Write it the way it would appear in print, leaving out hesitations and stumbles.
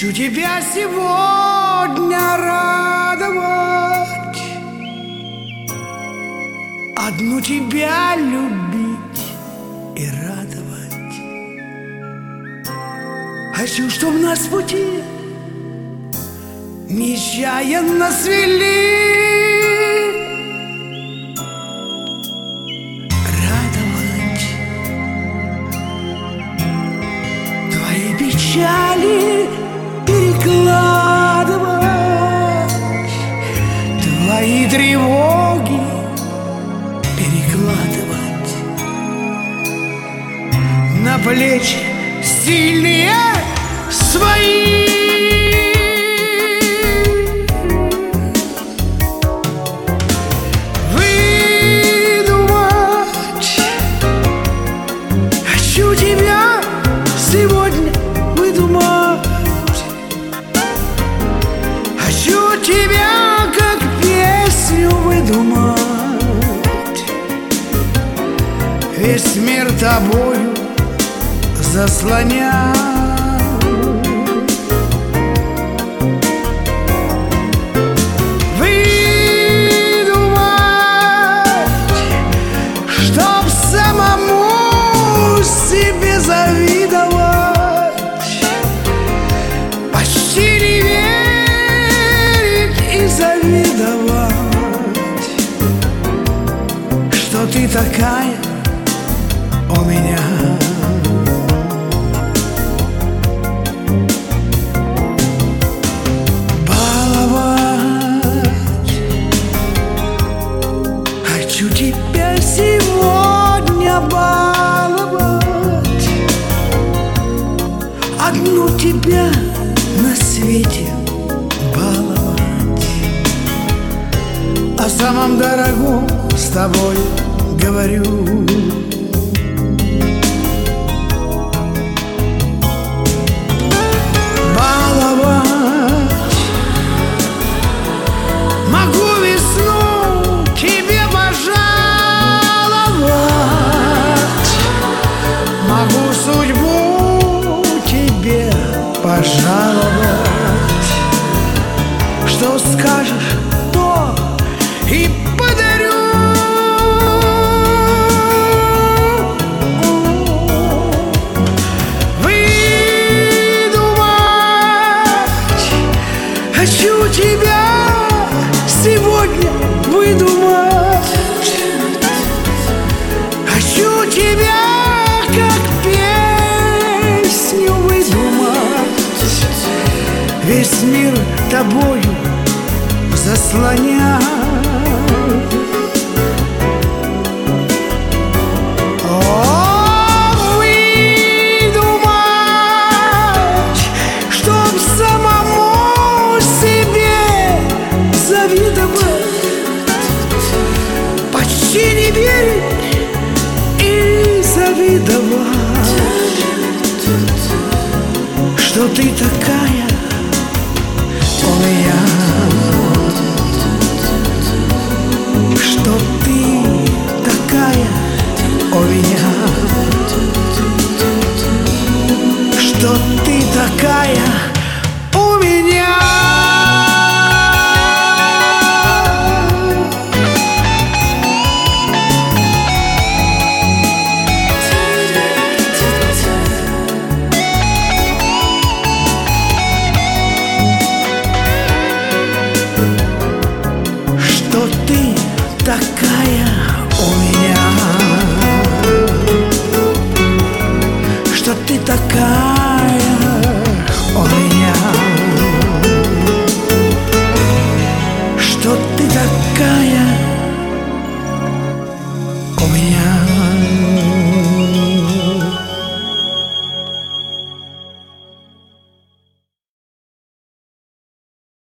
Хочу тебя сегодня радовать, одну тебя любить и радовать. Хочу, чтоб нас пути нечаянно свели, радовать твои печали, перекладывать твои тревоги, перекладывать на плечи сильные свои. Выдумать хочу тебя сегодня, выдумать. Хочу тебя, как песню, выдумать. Весь мир тобою заслонять. Выдумать, чтоб самому себе завидовать, почти не верить и завидовать, что ты такая у меня. Хочу тебя сегодня баловать, одну тебя на свете баловать. О самом дорогом с тобой говорю. Баловать могу весну тебе пожаловать, могу судьбу тебе пожаловать. Что скажешь, то и подарю. Выдумать хочу тебя сегодня, выдумать. Хочу тебя, как песню, выдумать. Весь мир тобою заслонять. О, выдумать, чтоб самому себе завидовать, почти не верить и завидовать, что ты такая у меня, что ты такая у меня, что ты такая у меня. Что ты такая у меня, что ты такая у меня, что ты такая у меня.